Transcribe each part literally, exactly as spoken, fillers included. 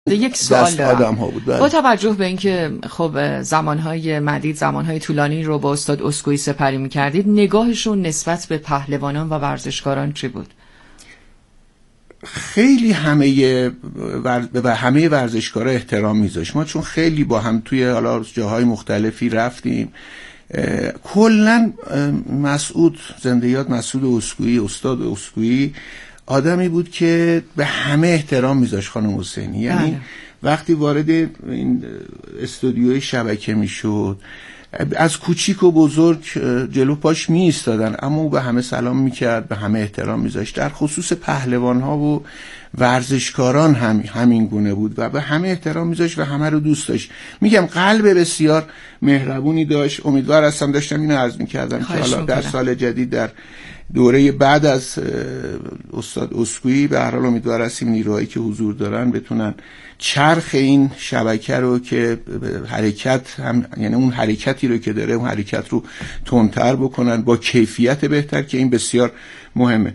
یک سوال دارم بود. با توجه به اینکه خب زمانهای مدید زمانهای طولانی رو با استاد اسکوئی سپری می‌کردید، نگاهشون نسبت به پهلوانان و ورزشکاران چی بود؟ خیلی همه به همه ورزشکارا احترام میذاشت. ما چون خیلی با هم توی حالا جاهای مختلفی رفتیم، کلا مسعود زنده یاد مسعود اسکوئی، استاد اسکوئی آدمی بود که به همه احترام میذاشت خانم حسینی. یعنی وقتی وارد این استودیوی شبکه میشد، از کوچیک و بزرگ جلو پاش می ایستادن، اما او به همه سلام میکرد، به همه احترام میذاشت. در خصوص پهلوان ها و ورزشکاران هم همین گونه بود و به همه احترام میذاشت و همه رو دوست داشت. میگم قلب بسیار مهربونی داشت. امیدوار هستم، داشتم اینو عرض میکردم که حالا در سال جدید در دوره بعد از استاد اسکوئی به هر حال امیدوار هستیم نیروهایی که حضور دارن بتونن چرخ این شبکه رو که حرکت هم، یعنی اون حرکتی رو که داره اون حرکت رو تندتر بکنن با کیفیت بهتر، که این بسیار مهمه.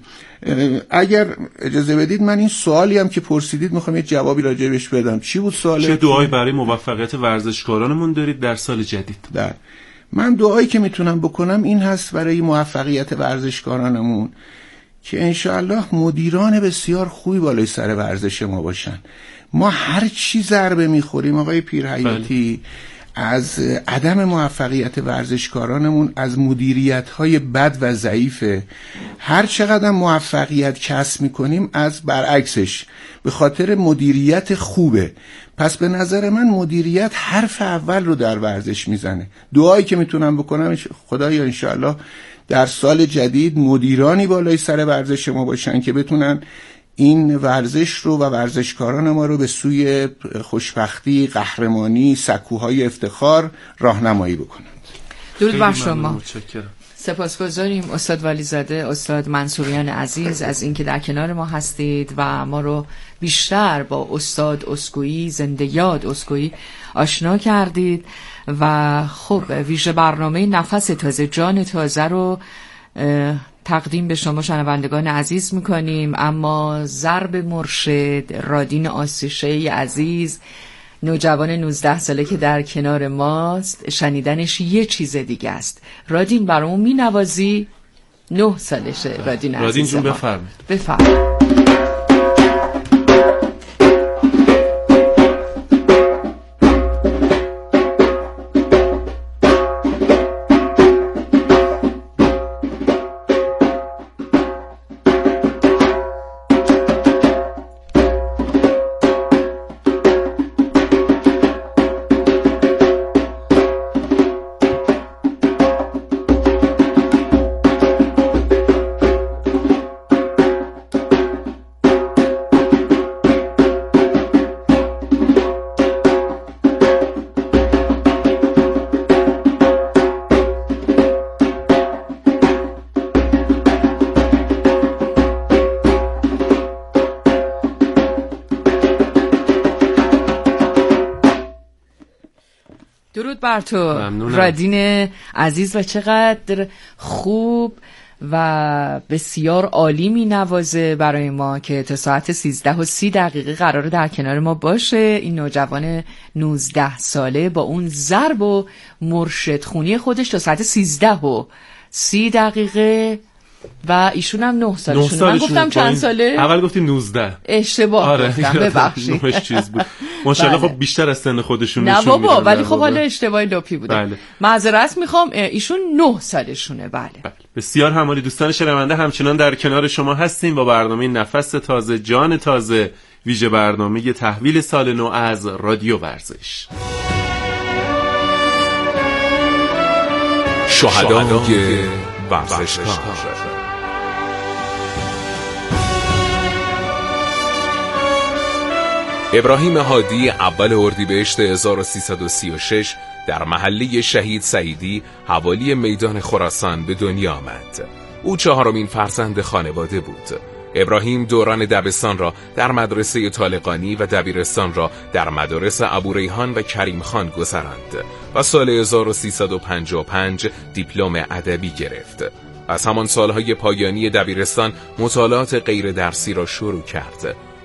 اگر اجازه بدید من این سوالی هم که پرسیدید میخوام یه جوابی راجع بهش بدم. چی بود سوالت؟ چه دعایی برای موفقیت ورزشکارانمون دارید در سال جدید؟ در من دعایی که میتونم بکنم این هست برای موفقیت ورزشکارانمون که انشاءالله مدیران بسیار خوبی بالای سر ورزش ما باشن. ما هر چی ضربه میخوریم آقای پیرحیاتی از عدم موفقیت ورزشکارانمون، از مدیریت‌های بد و ضعیفه. هر چقدر موفقیت کسب میکنیم از برعکسش به خاطر مدیریت خوبه. پس به نظر من مدیریت حرف اول رو در ورزش میزنه. دعایی که میتونم بکنم خدایا انشاءالله در سال جدید مدیرانی بالای سر ورزش ما باشن که بتونن این ورزش رو و ورزشکاران ما رو به سوی خوشبختی، قهرمانی، سکوهای افتخار راهنمایی بکنند. درود بر شما. سپاسگزاریم استاد ولیزاده، استاد منصوریان عزیز از اینکه در کنار ما هستید و ما رو بیشتر با استاد اسکوئی زنده یاد اسکوئی آشنا کردید. و خب ویژه برنامه نفس تازه جان تازه رو تقدیم به شما شنوندگان عزیز میکنیم. اما ضرب مرشد رادین آسیشه عزیز، نوجوان نوزده ساله که در کنار ماست، شنیدنش یه چیز دیگه است. رادین برامون مینوازی؟ نه سالشه رادین عزیز. رادین جون بفرمید. بفرمید. درود بر تو رادین عزیز، و چقدر خوب و بسیار عالی می نوازه برای ما که تا ساعت سیزده و سی دقیقه قراره در کنار ما باشه. این نوجوان نوزده ساله با اون ضرب و مرشد خونی خودش تا ساعت سیزده و سی دقیقه و ایشون هم نه سالشونه. من گفتم چند ساله؟ اول گفتی نوزده. اشتباه آره. گفتم، ببخشید. نهش چیز بود. ماشاءالله خب بیشتر از سن خودشون نشون میدن. نه بابا، ولی خب حالا اشتباه لپی بوده. بله. معذرت میخوام، ایشون نه سالشونه. بله. بله. بسیار همالی دوستان شنونده، همچنان در کنار شما هستیم با برنامه نفس تازه جان تازه، ویژه برنامه تحویل سال نو از رادیو ورزش. شهدای ورزشکار. ابراهیم هادی اول اردیبهشت هزار و سیصد و سی و شش در محله شهید سعیدی حوالی میدان خراسان به دنیا آمد. او چهارمین فرزند خانواده بود. ابراهیم دوران دبستان را در مدرسه طالقانی و دبیرستان را در مدارس ابوریحان و کریم خان گذراند و سال هزار و سیصد و پنجاه و پنج دیپلم ادبی گرفت. از همان سالهای پایانی دبیرستان مطالعات غیر درسی را شروع کرد.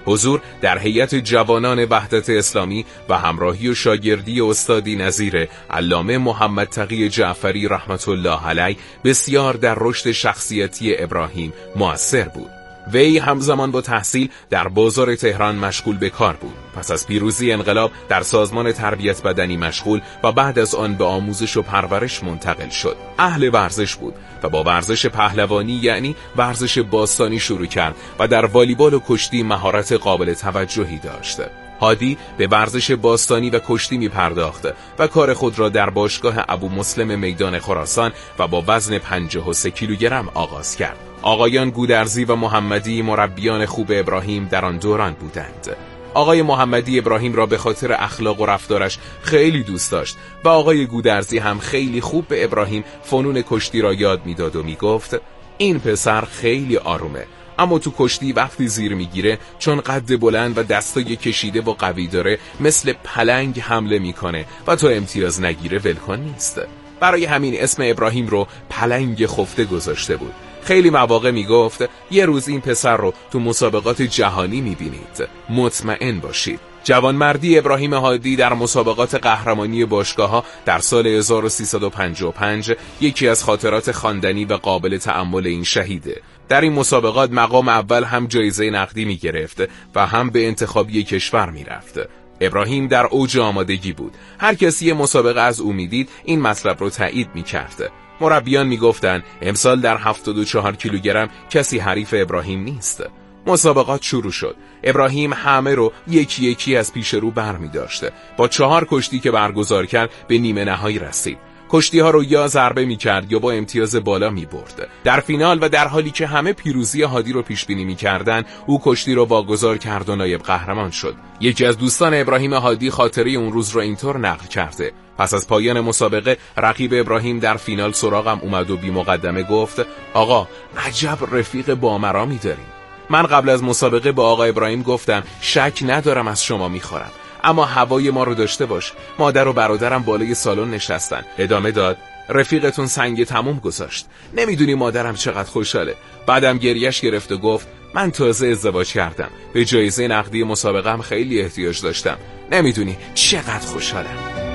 حضور در هیئت جوانان وحدت اسلامی و همراهی و شاگردی استادی نظیر علامه محمد تقی جعفری رحمت الله علیه بسیار در رشد شخصیتی ابراهیم مؤثر بود. وی همزمان با تحصیل در بازار تهران مشغول به کار بود. پس از پیروزی انقلاب در سازمان تربیت بدنی مشغول و بعد از آن به آموزش و پرورش منتقل شد. اهل ورزش بود و با ورزش پهلوانی یعنی ورزش باستانی شروع کرد و در والیبال و کشتی مهارت قابل توجهی داشت. هادی به ورزش باستانی و کشتی می پرداخت و کار خود را در باشگاه ابو مسلم میدان خراسان و با وزن پنجاه و سه کیلوگرم آغاز کرد. آقایان گودرزی و محمدی مربیان خوب ابراهیم در آن دوران بودند. آقای محمدی ابراهیم را به خاطر اخلاق و رفتارش خیلی دوست داشت و آقای گودرزی هم خیلی خوب به ابراهیم فنون کشتی را یاد میداد و میگفت این پسر خیلی آرومه، اما تو کشتی وقتی زیر میگیره چون قد بلند و دستای کشیده و قوی داره مثل پلنگ حمله میکنه و تا امتیاز نگیره ولکن نیست. برای همین اسم ابراهیم رو پلنگ خفته گذاشته بود. خیلی مواقع میگفت یه روز این پسر رو تو مسابقات جهانی میبینید، مطمئن باشید. جوانمردی ابراهیم هادی در مسابقات قهرمانی باشگاه‌ها در سال هزار و سیصد و پنجاه و پنج یکی از خاطرات خواندنی و قابل تأمل این شهیده. در این مسابقات مقام اول هم جایزه نقدی میگرفت و هم به انتخابی کشور میرفت. ابراهیم در اوج آمادگی بود. هر کسی یه مسابقه از او میدید این مطلب رو تایید میکرد. مربیان میگفتن امسال در هفتاد و چهار کیلوگرم کسی حریف ابراهیم نیست. مسابقات شروع شد. ابراهیم همه رو یکی یکی از پیش رو بر می داشته. با چهار کشتی که برگزار کرد به نیمه نهایی رسید. کشتی ها رو یا ضربه می کرد یا با امتیاز بالا می برد. در فینال و در حالی که همه پیروزی هادی رو پیش بینی می کردن، او کشتی رو واگذار کرد و نایب قهرمان شد. یکی از دوستان ابراهیم هادی خاطره اون روز رو اینطور نقل کرده: پس از پایان مسابقه رقیب ابراهیم در فینال سراغم اومد و بی مقدمه گفت آقا عجب رفیق بامرامی داریم. من قبل از مسابقه با آقا ابراهیم گفتم شک ندارم از شما میخورم، اما هوای ما رو داشته باش. مادر و برادرم بالای سالن نشستن. ادامه داد رفیقتون سنگ تموم گذاشت. نمیدونی مادرم چقدر خوشحاله. بعدم گریش گرفت و گفت من تازه ازدواج کردم. به جایزه نقدی مسابقه هم خیلی احتیاج داشتم. نمیدونی چقدر خوشحالم.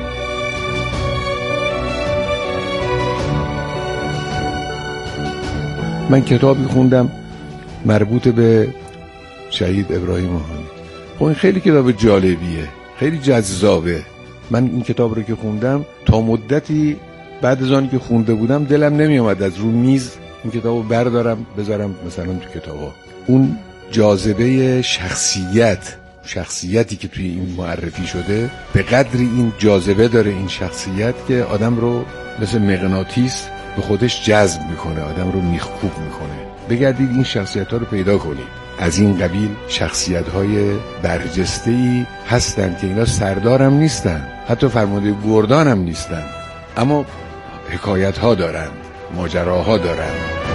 من کتابی خوندم مربوط به شهید ابراهیم هادی. خب این خیلی کتاب جالبیه، خیلی جذابه. من این کتاب رو که خوندم تا مدتی بعد از آن که خونده بودم دلم نمی اومد از رو میز این کتابو بردارم بذارم مثلا تو کتابا. اون جاذبه شخصیت شخصیتی که توی این معرفی شده به قدری این جاذبه داره این شخصیت که آدم رو مثل مغناطیس به خودش جذب میکنه، آدم رو میخکوب میکنه. بگردید این شخصیت ها رو پیدا کنید. از این قبیل شخصیت های برجسته‌ای هستن که اینا سردارم نیستن، حتی فرمانده گردان هم نیستن، اما حکایت ها دارن، ماجراها دارن.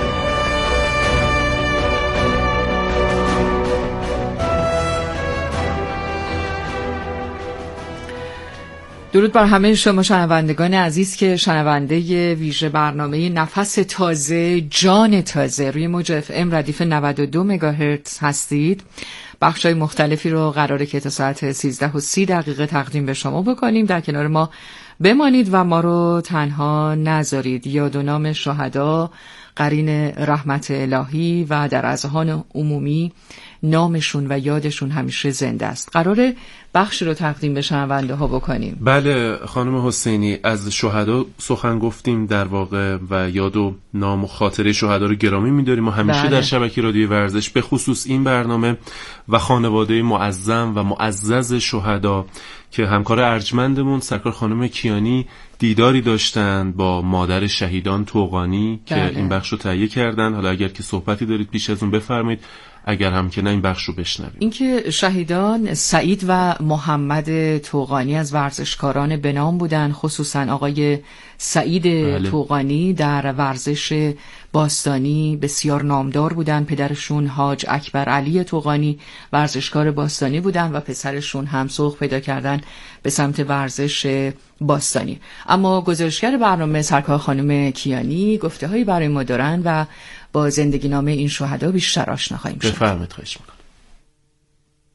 درود بر همه شما شنوندگان عزیز که شنونده ویژه برنامه نفس تازه جان تازه روی موج اف ام ردیف نود و دو مگاهرتز هستید. بخشای مختلفی رو قراره که تا ساعت سیزده و سی دقیقه تقدیم به شما بکنیم. در کنار ما بمانید و ما رو تنها نذارید. یاد و نام شهدا قرین رحمت الهی و در اذهان عمومی نامشون و یادشون همیشه زنده است. قراره بخشی رو تقدیم به شنونده ها بکنیم. بله خانم حسینی، از شهدا سخن گفتیم در واقع و یاد و نام و خاطره شهدا رو گرامی می‌داریم و همیشه بله. در شبکه رادیوی ورزش به خصوص این برنامه و خانواده معظم و معزز شهدا که همکار ارجمندمون سرکار خانم کیانی دیداری داشتن با مادر شهیدان توقانی بله. که این بخش رو تهیه کردن. حالا اگر که صحبتی دارید پیش از اون بفرمایید، اگر هم که نه این بخش رو بشنویم. اینکه شهیدان سعید و محمد توقانی از ورزشکاران بنام بودن، خصوصا آقای سعید بله. توقانی در ورزش باستانی بسیار نامدار بودن. پدرشون حاج اکبر علی توقانی ورزشکار باستانی بودن و پسرشون هم سوق پیدا کردن به سمت ورزش باستانی. اما گزارشگر برنامه سرکار خانم کیانی گفته هایی برای ما دارن و با زندگی نامه این شهدا بیشتر آشنا خواهیم شد. بفرمایید. خواهش می‌کنم.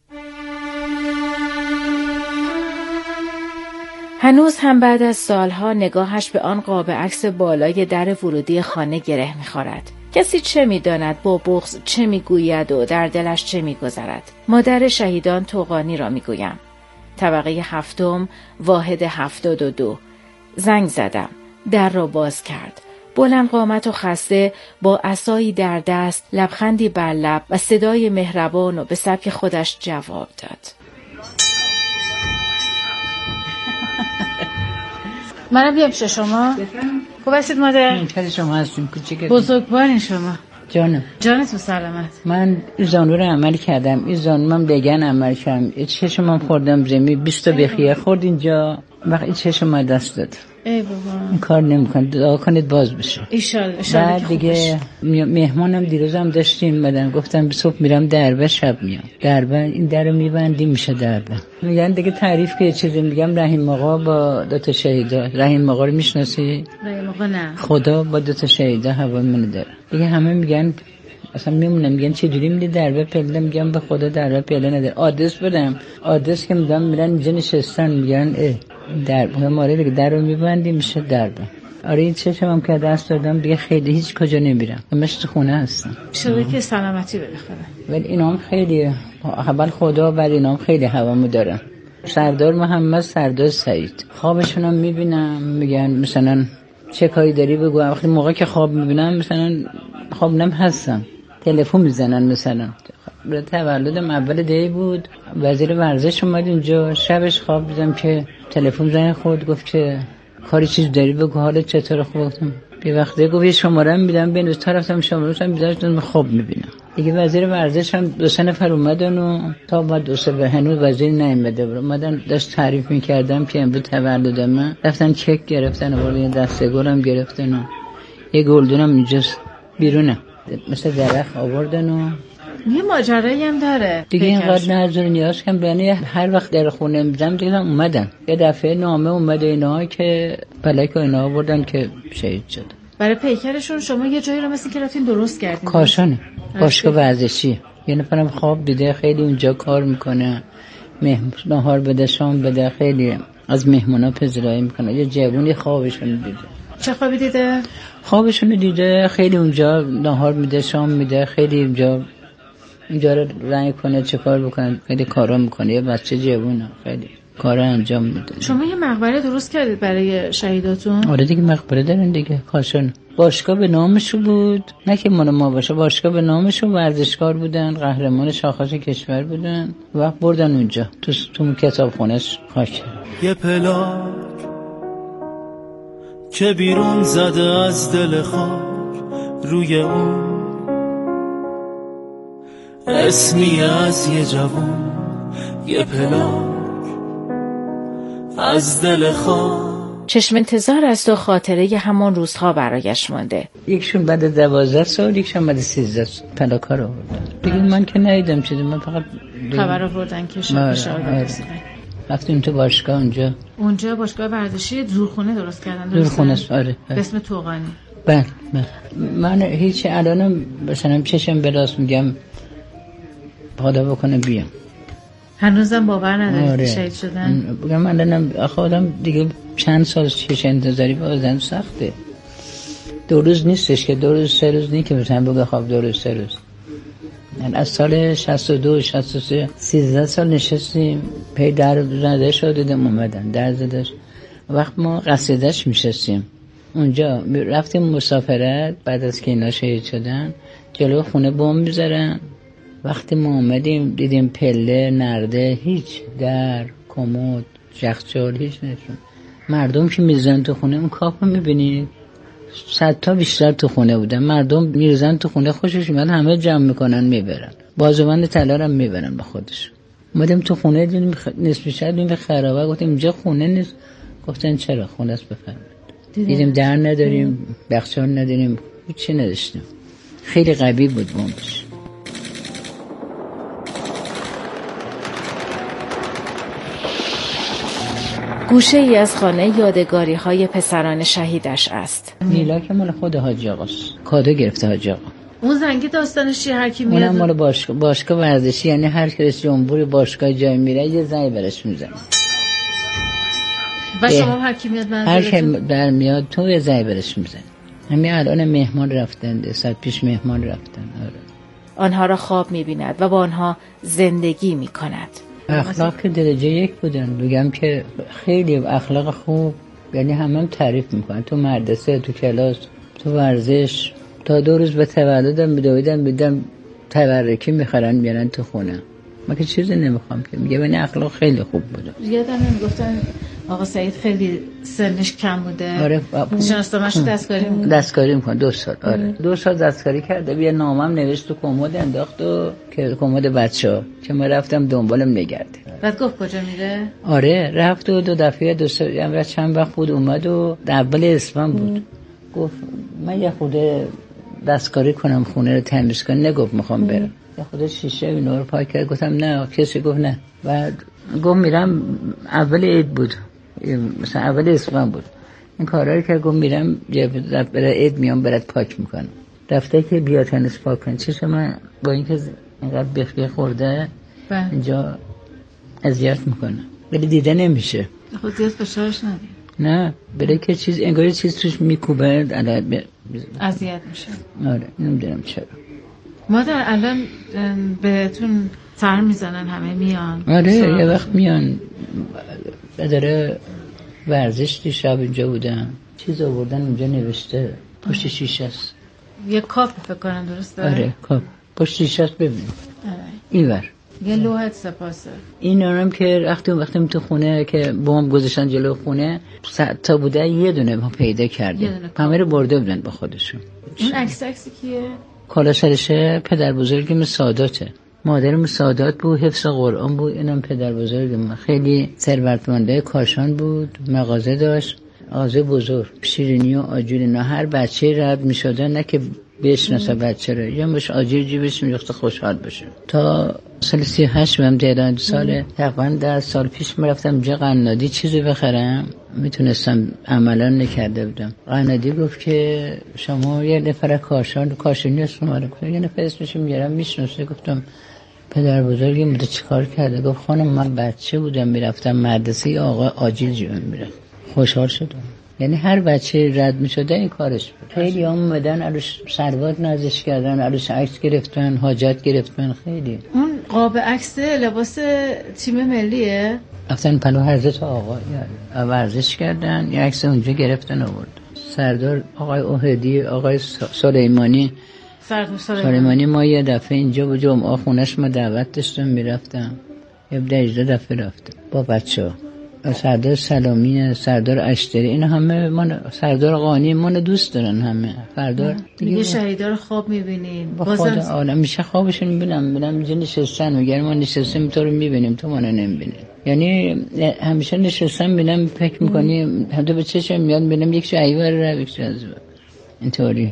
هنوز هم بعد از سالها نگاهش به آن قاب عکس بالای در ورودی خانه گره می‌خورد. کسی چه می‌داند با بغض چه می‌گوید و در دلش چه می‌گذرد. مادر شهیدان توقانی را می‌گویم. طبقه هفتم، واحد هفتاد و دو. زنگ زدم. در را باز کرد. بلند قامت و خسته با عصایی در دست، لبخندی بر لب و صدای مهربان و به سبک خودش جواب داد. منم بیام پیش شما؟ خوب هستید مادر؟ چه شما هستیم کوچیک بزرگوارین شما. جانم جانتون سلامت. من این زانو رو عمل کردم، این زانو من بگن عمل کردم، این چشمم خوردم زمین بیست تا بخیه خورد اینجا، وقت این چشم دست داد. ای بابا این کار نمیکنه، دعا کنید باز بشه ان شاءالله. بعد دیگه مهمانم دیروزم داشتیم بدن، گفتم صبح میرم دربه شب میام دربه، این درو میبندیم میشه دربه. میگن دیگه تعریف که چیزی میگم رحیم آقا با دو تا شهیدا. رحیم آقا رو میشناسی؟ رحیم آقا نه. خدا با دو تا شهیدا هوا منو داره دیگه. همه میگن اصلا میمونم میگن چه جوری میلی دربه پله، میگم به خدا دربه پله نداره. آدرس بدم، آدرس که میدم میرن اینجا نشستن میگن اه در ماره دیگه در رو میبندیم میشه دربه. آره این چشم هم که دست دادم دیگه خیلی هیچ کجا نمیرم، همش تو خونه هستم. شده که سلامتی بده خدا. ولی اینام خیلی اول خدا ولی اینام خیلی هوامو دارن. سردار محمد، سردار سعید، خوابشون هم میبینم میگن مثلا چه کاری داری بگو. وقتی موقع که خواب میبینم مثلا خواب نم هستم تلفن میزنن. مثلا برای تولدم اول دی بود، وزیر ورزش اومد اینجا، شبش خواب دیدم که تلفن زنگ خورد گفت که کاری چیز داری بگو، حالت چطوره؟ گفتم یه وقته گفت یه شماره میدم بین تا رفتم شماره رو میذاشتم خواب میبینم دیگه. وزیر ورزش هم دو سه نفر اومدن و تا بعد دو سه به هنوز وزیر نیومده بود، اومدن داشت تعریف میکردم که امروز تولدمه، رفتن چک گرفتن و ولی دسته گلم گرفتن و یه گلدونم اینجاست بیرونه مثل درخت آوردن و یه ماجرایی هم داره دیگه. اینقدر نظر نیاز کم بیانه هر وقت در خونه میزم دیدم اومدن یه دفعه نامه اومده اینا که بلک و اینا آوردن که شهید شد. برای پیکرشون شما یه جایی رو مثل که رفتین درست کردین؟ کاشانه، باشگاه ورزشی. یه نفرم خواب دیده خیلی اونجا کار میکنه، مهمون نهار بده شام بده، خیلی از مهمونا پذیرایی میکنه. یه جوونی خوابشون دیده. چه خوابی دیده؟ خوابشون دیده خیلی اونجا نهار میده شام میده، خیلی اونجا اینجا رو رنگ کنه چه کار بکنه، خیلی کارا میکنه. یه بچه جوونه خیلی کارا انجام میده. شما یه مقبره درست کردید برای شهیداتون؟ آره دیگه مقبره دارن دیگه. کاشان باشگاه به نامشو بود، نه که مال ما باشه، باشگاه به نامشو، ورزشکار بودن، قهرمان شاخص کشور بودن، وقت بردن اونجا تو تو کتابخونه‌اش خاک. یه پلاک که بیرون زده از دل خاک، روی اون اسمی از یه جوان، یه پلاک از دل خاک. چشم انتظار است و خاطره ی همان روزها برایش مانده. یکشون بعد دوازده سال، یکشون بعد سیزده سال پلاکا رو آوردن دیگه. من که ندیدم چیزی، من فقط خبر آوردن که شب شب رفتیم تو باشگاه اونجا. اونجا باشگاه ورزشی دورخونه درست کردن. دورخونه است آره. به اسم توقانی. بله بله. من هیچ الانم مثلا چشم براست میگم خدا بکنه بیام. هنوزم باور نداری آره. شهید شدن؟ بگم من الانم خودم دیگه چند سال چش انتظاری بازم سخته. دو روز نیستش که، دو روز سه روز نیست که مثلا بگه خواب دو روز سه روز. از سال شصت و دو شصت و سه سیزده سال نشستیم پی در زده شد دیدم اومدن در زدش. وقت ما قصیدش میشستیم اونجا، رفتیم مسافرت بعد از که اینا شهید شدن، جلو خونه بمب میذارن. وقتی ما اومدیم دیدیم پله نرده، هیچ در کمد یخچال هیچ نشون. مردم که میزن تو خونه، اون کاپو میبینید صد تا بیشتر تو خونه بودن. مردم میرزن تو خونه، خوشش میاد همه جمع میکنن میبرن، بازوبند طلا رو میبرن با خودش. اومدیم تو خونه دیدیم نصف شب دیدیم خرابه، گفتیم اینجا خونه نیست. گفتن چرا خونه است بفرمایید. دیدیم در نداریم، یخچال نداریم، هیچی نداشتیم. خیلی قوی بود بمبش. گوشه ای از خانه یادگاری های پسران شهیدش است. میلا که مال خود حاجی آقاست، کادو گرفته حاجی آقا. اون زنگی داستانش چیه؟ هر کی میاد اونم مال باشگاه باشگاه ورزشی، یعنی هر کی رئیس جمهوری باشگاه جای میره یه زنگ برش میزنه. و شما هر کی میاد هر کی در میاد تو یه ضربه برش میزنی. همین الان مهمان رفتن، ده ساعت پیش مهمان رفتن. آره. آنها را خواب می‌بیند و با آنها زندگی می‌کند. اخلاق که درجه یک بودن، میگم که خیلی اخلاق خوب، یعنی همه هم تعریف میکنن تو مدرسه، تو کلاس، تو ورزش. تا دو روز به تولدم میدویدم بیدم تبرکی میخرن میارن تو خونه. من که چیزی نمیخوام که میگه بنی اخلاق خیلی خوب بوده. یادم میگفتن آقا سعید خیلی سنش کم بوده. آره. شناسنامه‌اش دستکاری میکنه. دستکاری میکنه دو سال. آره. ام. دو سال دستکاری کرده. بیا نامم نوشت تو کمد انداخت و که کمد بچه‌ها که من رفتم دنبالم نگرده. بعد گفت کجا میره؟ آره رفت و دو دفعه دو سال یعنی چند وقت بود اومد و اول اسفند بود. ام. گفت من یه خود دستکاری کنم خونه رو تمیز کنم. نگفت میخوام برم. یه خود شیشه اینا رو پاک کرد. گفتم نه کسی گفت نه. بعد گفت میرم اول عید بود. مثلا اول اسفند بود این کارا رو که گفت میرم برای عید میام برات پاک میکنم. رفته که بیا تنس پاک کن. چیزه من با اینکه اینقدر بخی خورده با. اینجا اذیت میکنه ولی دیده نمیشه. خود زیاد فشارش ندید. نه برای که چیز انگار چیز توش میکوبه علت اذیت میشه. آره نمیدونم چرا. مادر الان بهتون سر میزنن همه میان. آره یه وقت میان داره ورزش دیشب اینجا بودم چیز آوردن اونجا نوشته پشت شیشه است. یه کاپ فکر کنم درسته؟ آره کاپ پشت شیشه است ببین. آره. اینور یه لوحت سپاسه. این هم که وقتی وقتی تو خونه که بمب گذاشتن جلو خونه تا بوده یه دونه ما پیدا کردیم. همه رو برده بودن با خودشون. این عکس عکسی کیه؟ کالا سرشه پدر بزرگم ساداته. مادرم سادات بود حفظ قرآن بود. اینم پدر بزرگم خیلی ثروتمنده کاشان بود مغازه داشت مغازه بزرگ شیرینی و آجور اینا. هر بچه رد می شده نه که بشناسه بچه رو یا مش آجیر جیبش می‌ریخت خوشحال بشه. تا سال سی و هشت من دیدم سال تقریبا در سال پیش میرفتم اونجا قنادی چیزی بخرم میتونستم عملا نکرده بودم. قنادی گفت که شما یه نفر کاشان کاشانی هستم. آره یه نفر اسمش میارم میشناسه. گفتم پدر بزرگم بوده چیکار کرده؟ گفت خانم من بچه بودم میرفتم مدرسه آقا آجیل جیبم میرفت. خوشحال شدم. یعنی هر بچه رد میشده این کارش بود. خیلی هم اومدن عروش سروات نازش کردن عروش عکس گرفتن حاجت گرفتن. خیلی اون قاب عکس لباس تیم ملیه رفتن پلو حضرت آقا ورزش کردن یه عکس اونجا گرفتن آورد. سردار آقای اوهدی آقای سلیمانی سردار سلیمانی ما یه دفعه اینجا بود جمعه خونش ما دعوت داشتم میرفتم یه ده دفعه رفتم با بچه‌ها. سردار سلامی سردار اشتری این همه من سردار قانی من دوست دارن همه. سردار دیگه شهیدا رو خواب می‌بینین بازم عالم میشه خوابشون می‌بینم میرم اینجا نشستن میگن ما نشستیم تو رو می‌بینیم تو منو نمی‌بینی. یعنی همیشه نشستم می‌بینم فکر می‌کنی حتی به چشم میاد می‌بینم یک شهیور رو یک از اینطوری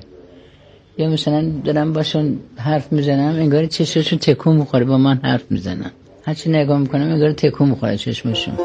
یا مثلا دارم باشون حرف میزنم انگار چشمشون تکون می‌خوره با من حرف میزنن. هرچی نگاه می‌کنم انگار تکون می‌خوره چشمشون.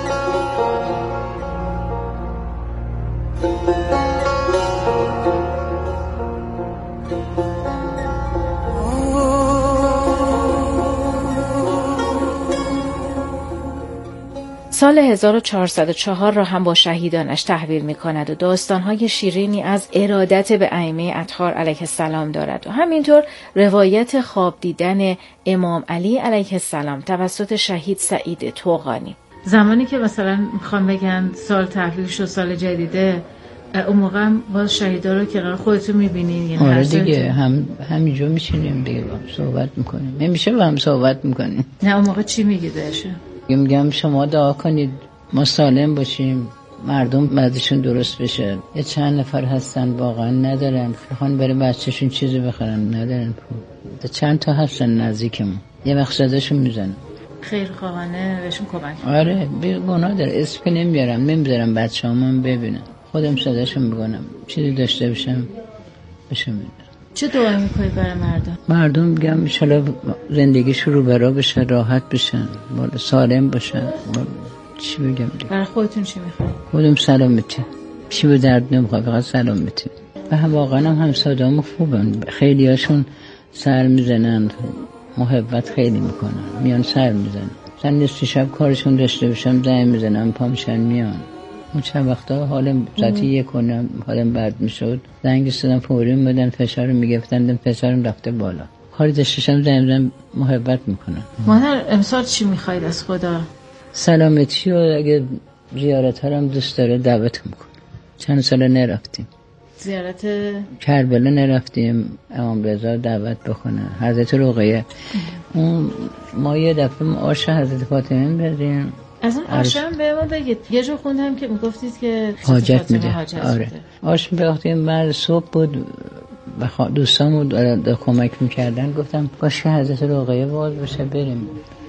سال هزار و چهارصد و چهار را هم با شهیدانش تحویل می کند و داستانهای شیرینی از ارادت به ائمه اطهار علیه السلام دارد و همینطور روایت خواب دیدن امام علی علیه السلام توسط شهید سعید طوقانی. زمانی که مثلا میخوام بگن سال تحویل شد سال جدیده اون موقع با شهیدا رو کنار خودتون میبینین؟ یعنی آره دیگه هم همینجا میشینیم دیگه با هم صحبت میکنیم. همیشه با هم صحبت میکنیم. نه اون موقع چی میگی بهش؟ میگم شما دعا کنید ما سالم باشیم مردم بعدشون درست بشه. یه چند نفر هستن واقعا ندارن بخوان برای بچه‌شون چیزی بخرن ندارن پول. چند تا هستن نزدیکمون یه وقت صداشون میزنن خیر خواهانه بهشون کمک. آره بی گناه داره اسم نمیارم نمیذارم بچه‌هامون ببینن خودم صداشون میکنم چیزی داشته باشم بهشون میدم. چه دعایی میکنی برای مردم؟ مردم میگم ان شاءالله زندگیشون رو برا بشه راحت بشن بالا سالم باشن. چی بگم دیگه؟ برای خودتون چی میخوای؟ خودم سلامتی چی به درد نمیخواد فقط سلامتی. و واقعا هم همسایه‌ام خوبن خیلی هاشون سر میزنن محبت خیلی میکنن میان سر میزنن. مثلا نصف شب کارشون داشته باشم زنگ میزنم پا میشن میان. اون چند وقتا حالم ساعتی یک کنم حالم بد میشد، زنگ زدم فوری میدن فشار رو میگفتن، فشارم رفته بالا. کاری داشتم زمزم محبت میکنم. مادر امسال چی میخواید از خدا؟ سلامتی و اگه زیارت هم دوست داره دعوت میکنم. چند سال نرفتیم زیارت کربلا، نرفتیم امام رضا دعوت بکنه، حضرت رقیه. اون ما یه دفعه آش حضرت فاطمه بردیم. از اون آشم به ما بگید. یه جو خوندم که میگفتید که حاجت میده. آره آش بگفتیم بعد صبح بود و دوستامو داره کمک میکردن، گفتم باشه حضرت رقیه باز بشه بریم.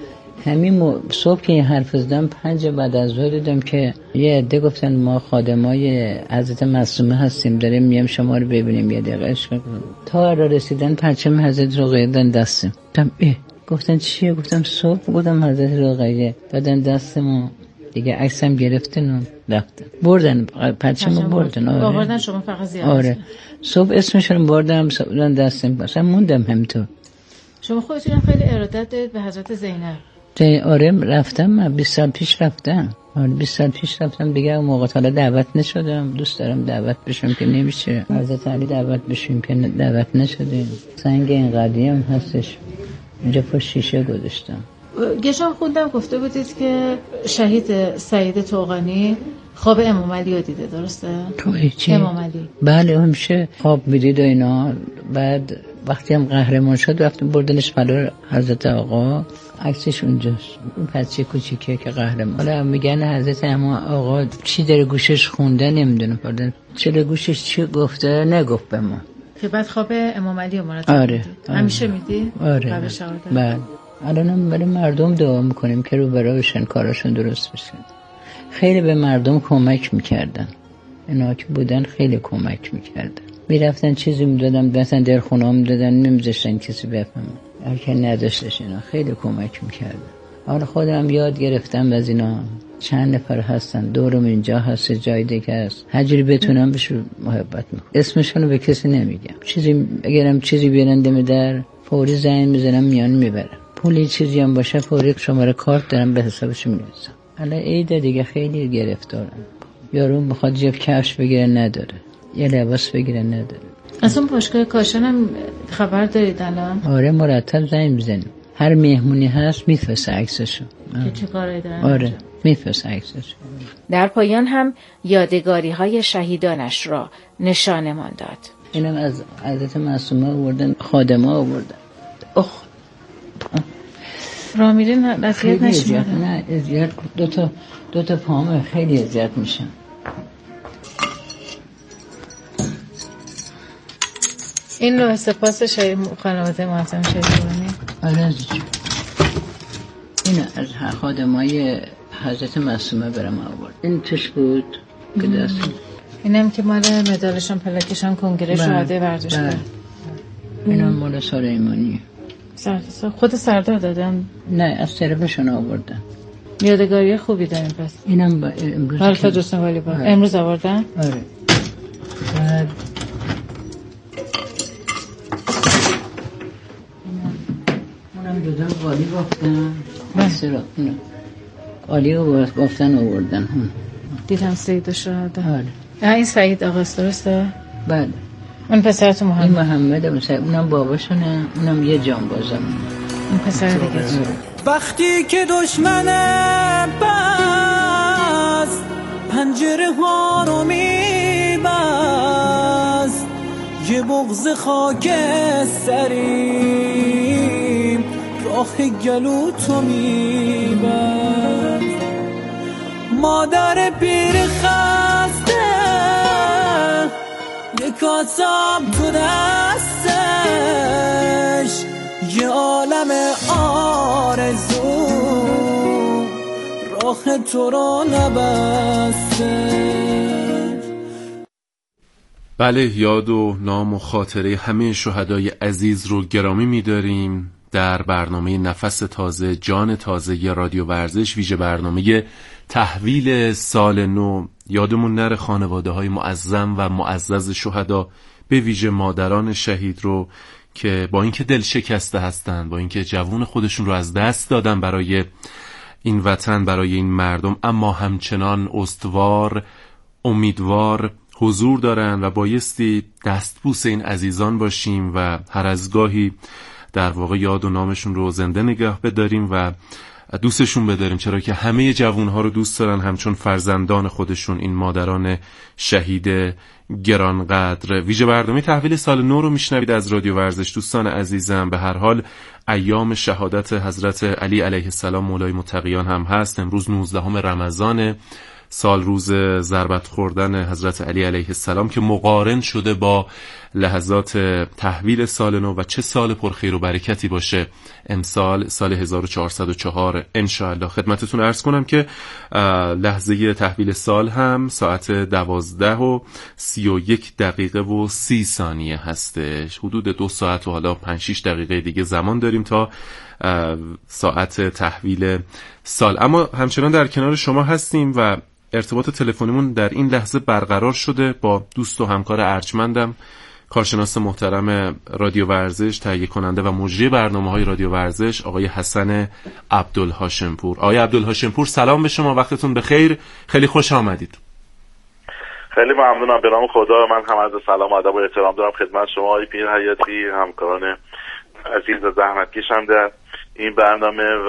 همین صبح که این حرف زدم پنج بعد از ظهر دیدم که یه عده گفتن ما خادمای حضرت معصومه هستیم داریم میام شما رو ببینیم یه دقیقه عشق کنیم. تا را رسیدن پرچم حضرت رقیه دادن دستم. گفتم اه گفتن چیه؟ گفتم صبح گفتم حضرت رقیه دادن دستمو دیگه، عکسم گرفتن و رفتن بردن پرچمو بردن. آره آوردن شما فقط زیارت. آره صبح اسمشون بردم دادن دستم، مثلا موندم همینطور. شما خودتون خیلی ارادت دارید به حضرت زینب. آره رفتم، من بیست سال پیش رفتم. آره بیست سال پیش رفتم دیگه. اون موقع حالا دعوت نشدم، دوست دارم دعوت بشم که نمیشه. حضرت علی دعوت بشیم که دعوت نشدیم. سنگ این قدیم هستش اینجا پشت شیشه گذاشتم. گشان خوندم گفته بودید که شهید سعید توغانی خواب امام علی رو دیده، درسته؟ توی چی؟ امام علی. بله همیشه خواب میدید و اینا. بعد وقتی هم قهرمان شد رفتم بردنش پلو حضرت آقا، عکسش اونجاست. اون بچه کوچیکه که قهرمان. حالا میگن حضرت اما آقا چی در گوشش خونده نمیدونم، بردن چه در گوشش چی گفته نگفت به ما. که بعد خواب امام علی رو مرتب آره. میدید. همیشه میدی؟ آره. بله. الانم برای مردم دعا میکنیم که رو برای بشن، کاراشون درست بشن. خیلی به مردم کمک میکردن، اینا که بودن خیلی کمک میکردن. میرفتن چیزی میدادن، مثلا در خونه هم دادن، نمیذاشتن کسی بفهمه. هر کی نداشتش اینا خیلی کمک میکردن. حالا خودم یاد گرفتم از اینا. چند نفر هستن دورم اینجا هست، جای دیگه هست، هر جوری بتونم بهشون محبت میکنم. اسمشونو به کسی نمیگم. چیزی اگرم چیزی بیارن دم در فوری زنگ میزنم میان میبرن. پولی چیزی هم باشه فوری شماره کارت دارم به حسابش میرسم. حالا عید دیگه خیلی گرفتارم. یارو میخواد جیب کفش بگیره نداره، یه لباس بگیره نداره. از اون باشگاه کاشان هم خبر دارید الان؟ آره مرتب زنگ میزنیم. هر مهمونی هست میفرسته عکسشو که چه کاری دارن. آره میفرسته عکسشو. در پایان هم یادگاری های شهیدانش را نشانمان داد. اینم از حضرت معصومه آوردن، خادمه آوردن. اخ را میرین نصیحت نشید؟ نه ازیاد دو تا دو تا پامه خیلی ازیاد میشن. این لوح سپاس شهید خانواده معظم شهید توغانی. آره این از خادمای حضرت معصومه برام آورد. این توش بود که دست. اینم که مال مدالشان پلاکشان کنگره شهدای ورزشگاه. اینم مال سلیمانی. سردار خود سردار دادن؟ نه از طرفشون آوردن. یادگاری خوبی داریم پس. اینم با امروز حالا تا دوستان والی با امروز آوردن؟ آره. بعد اونم دادن والی بافتن. بسیار اونم والی رو بافتن آوردن هم. دیدم سعید شهدا. آره. این سعید آقاست درسته؟ بله. اون پسرت محمد. این محمد هم اونم باباشونه، اونم یه جان بازم. این پسر دیگه. وقتی که دشمن بس پنجره ها رو میبست، یه بغض خاک سریم راه گلو تو میبست. مادر پیر خسته یه کاسم تو دستش، یه عالم آرزو راه تو رو نبسته. بله یاد و نام و خاطره همه شهدای عزیز رو گرامی می‌داریم در برنامه نفس تازه جان تازه ی رادیو ورزش، ویژه برنامه تحویل سال نو. یادمون نره خانواده های معظم و معزز شهدا، به ویژه مادران شهید رو که با اینکه دل شکسته هستن، با اینکه جوون خودشون رو از دست دادن برای این وطن برای این مردم اما همچنان استوار، امیدوار حضور دارن و بایستی دستبوس این عزیزان باشیم و هر از گاهی در واقع یاد و نامشون رو زنده نگاه بداریم و دوستشون بداریم، چرا که همه جوانها رو دوست دارن همچون فرزندان خودشون این مادران شهید گرانقدر. ویژه برنامه تحویل سال نو رو میشنوید از رادیو ورزش. دوستان عزیزم، به هر حال ایام شهادت حضرت علی علیه السلام مولای متقیان هم هست. امروز نوزدهم رمضان، سال روز ضربت خوردن حضرت علی علیه السلام که مقارن شده با لحظات تحویل سال نو و چه سال پرخیر و برکتی باشه امسال، سال هزار و چهارصد و چهار انشاءالله. خدمتتون عرض کنم که لحظه تحویل سال هم ساعت دوازده و سی و یک دقیقه و سی ثانیه هستش. حدود دو ساعت و حالا پنج شیش دقیقه دیگه زمان داریم تا ساعت تحویل سال. اما همچنان در کنار شما هستیم و ارتباط تلفنیمون در این لحظه برقرار شده با دوست و همکار ارجمندم، کارشناس محترم رادیو ورزش، تهیه کننده و مجری برنامه‌های رادیو ورزش، آقای حسن عبدالهاشمپور. آقای عبدالهاشمپور، سلام به شما، وقتتون بخیر، خیلی خوش آمدید. خیلی ممنونم، به نام خدا. من هم عرض سلام و ادب و احترام دارم خدمت شما آقای پیر حیاتی، همکاران عزیز و زحمتکشم در این برنامه و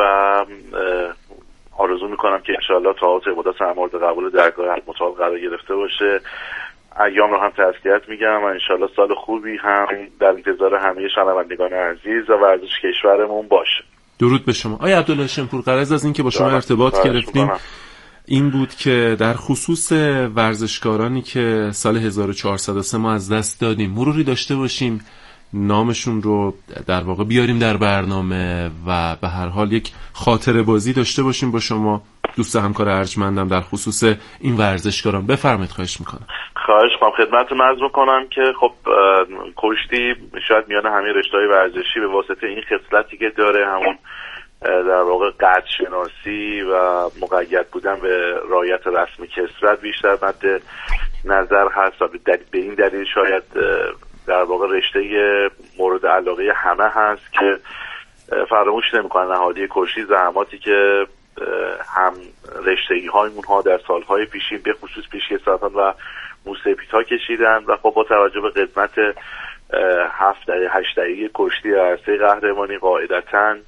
آرزو میکنم که انشاءالله طاعات عبادت هم مورد قبول درگاه متعال قرار گرفته باشه. ایام رو هم تسلیت میگم و انشاءالله سال خوبی هم در انتظار همه شنوندگان عزیز و ورزش کشورمون باشه. درود به شما. آقای عبدالهاشمپور، غرض از این که با شما ارتباط گرفتیم این بود که در خصوص ورزشکارانی که سال هزار و چهارصد و سه ما از دست دادیم مروری داشته باشیم، نامشون رو در واقع بیاریم در برنامه و به هر حال یک خاطره بازی داشته باشیم با شما دوست همکار ارجمندم در خصوص این ورزشکاران. بفرمایید، خواهش میکنم. خواهش میکنم. خدمتتون عرض میکنم که خب کشتی شاید میان همه رشته‌های ورزشی به واسطه این خصلتی که داره، همون در واقع قدر شناسی و مقید بودن به رعایت رسم کسرت بیشتر مد نظر هست و به این دلیل شاید در واقع رشته مورد علاقه همه هست که فراموش نمی‌کنن اهالی کشتی زحماتی که هم رشته‌ای های اونها در سالهای پیشین به خصوص پیشکسوتان و موسیقی‌ها کشیدن و خب با توجه به قدمت هفت دقیقه هشت دقیقه کشتی عرصه قهرمانی قاعدتاً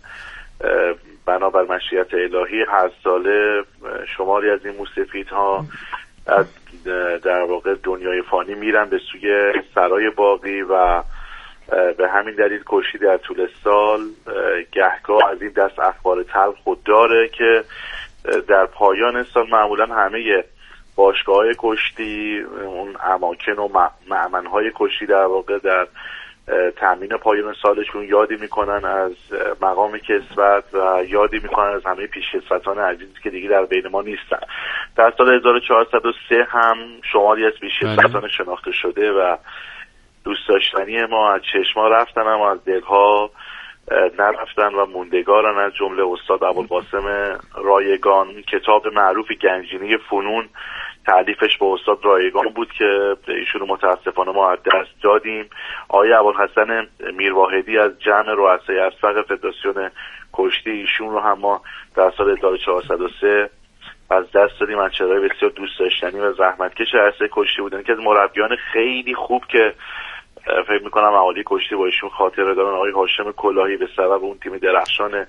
بنابر مشیت الهی هر ساله شماری از این موسیقی‌ها از در واقع دنیای فانی میرن به سوی سرای باقی و به همین دلیل کشتی در طول سال گهگاه از این دست اخبار تلخ خود داره که در پایان سال معمولا همه باشگاه‌های کشتی، اون اماکن و مأمن‌های کشتی در واقع در تامین پایان سالشون یادی میکنن از مقام کسوت و یادی میکنن از همه پیشکسوتان عزیزی که دیگه در بین ما نیستن. در سال هزار و چهارصد و سه هم شماری از پیشکسوتان شناخته شده و دوست داشتنی ما از چشما رفتن اما از دلها نرفتن و موندگارن، از جمله استاد ابوالقاسم رایگان. کتاب معروف گنجینه فنون تألیفش با استاد رایگان بود که ایشون متاسفانه ما از دست دادیم. آقای ابوالحسن میرواحدی از جمع رؤسای اسبق فدراسیون کشتی، ایشون رو هم ما در سال هزار و چهارصد و سه از دست دادیم. از چهره‌های بسیار دوست داشتنی و زحمتکش عرصه کشتی بودن که از مربیان خیلی خوب که فکر میکنم اهالی کشتی با ایشون خاطره دارن. آقای هاشم کلاهی به سبب اون تیم درخشان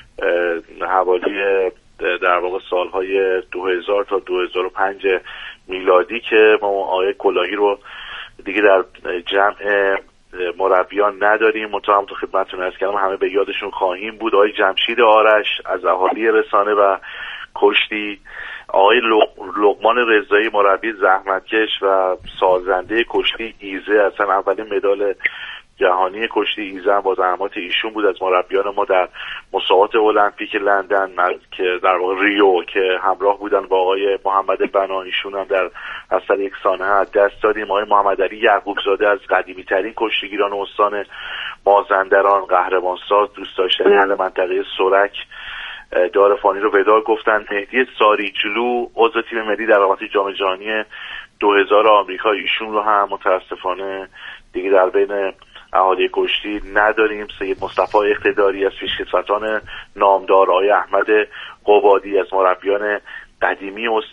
حوالی در واقع سالهای دو هزار تا دو هزار و پنج میلادی که ما آقای کلاهی رو دیگه در جمع مربیان نداریم، مطمئن تو خدمتتون عرض کردم همه به یادشون خواهیم بود. آقای جمشید آرش از اهالی رسانه و کشتی، آقای لقمان رضایی مربی زحمتکش و سازنده کشتی ایزه، اصلا اولین مدال جهانی کشتی ایزه با زحمات ایشون بود. از مربیان ما در مسابقات المپیک لندن که در واقع ریو که همراه بودن با آقای محمد بنا، ایشون هم در اصل یک سانحه از دست دادیم. آقای محمد علی یعقوب زاده از قدیمی ترین کشتیگیران استان مازندران، قهرمانساز، دوست داشتنی اهل منطقه سرک، دار فانی رو وداع گفتن. مهدی ساریجلو عضو تیم ملی در رقابت جام جهانی دو هزار آمریکا، ایشون رو هم متاسفانه دیگه در بین اهالی کشتی نداریم. سید مصطفی اقتداری از پیشکسوتان نامدار، آقای احمد قبادی از مربیان قدیمی